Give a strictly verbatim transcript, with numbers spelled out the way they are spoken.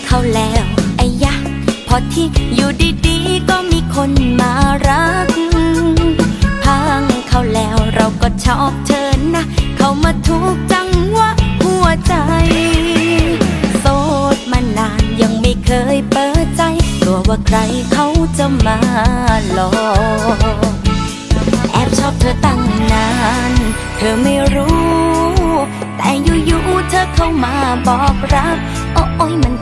เขาแล้วไอ้ยะพอที่อยู่ดีๆก็มีคนมารักพังเขาแล้วเราก็ชอบเธอนะเขามาทุกจังหวะหัวใจโสดมานานยังไม่เคยเปิดใจกลัวว่าใครเขาจะมาหลอกแอบชอบเธอตั้งนานเธอไม่รู้แต่อยู่ๆเธอเข้ามาบอกรักโอ้ยมัน